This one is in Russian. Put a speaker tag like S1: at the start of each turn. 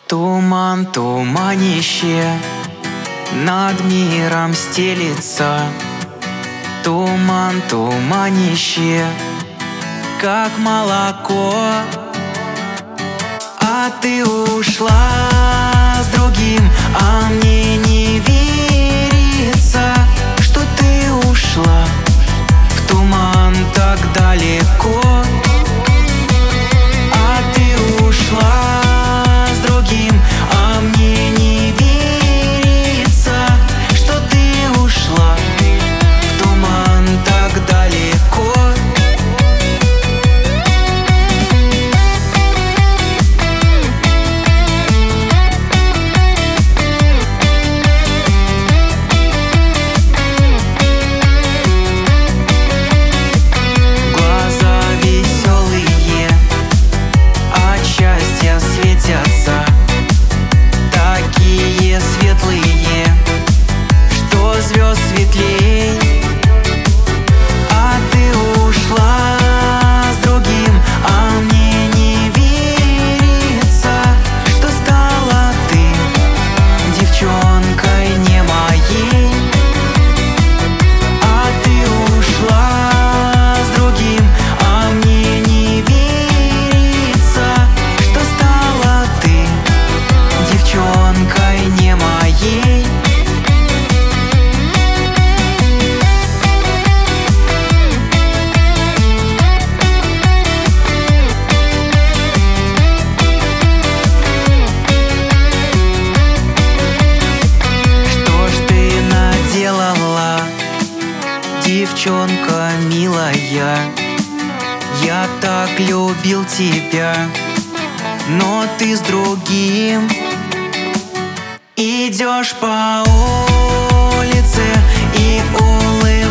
S1: Туман, туманище над миром стелится. Туман, туманище, как молоко. А ты ушла с другим, а мне не верится, что ты ушла в туман так далеко. А ты ушла с другим, а мне не верится, что ты ушла в туман так далеко. Такие светлые, что звезд светлей. А ты ушла с другим, а мне не верится, что стала ты девчонкой не моей. А ты ушла с другим, а мне не верится, что стала ты девчонкой не моей. Что ж ты наделала, девчонка милая? Я так любил тебя, но ты с другим. Идешь по улице и улыбаешься.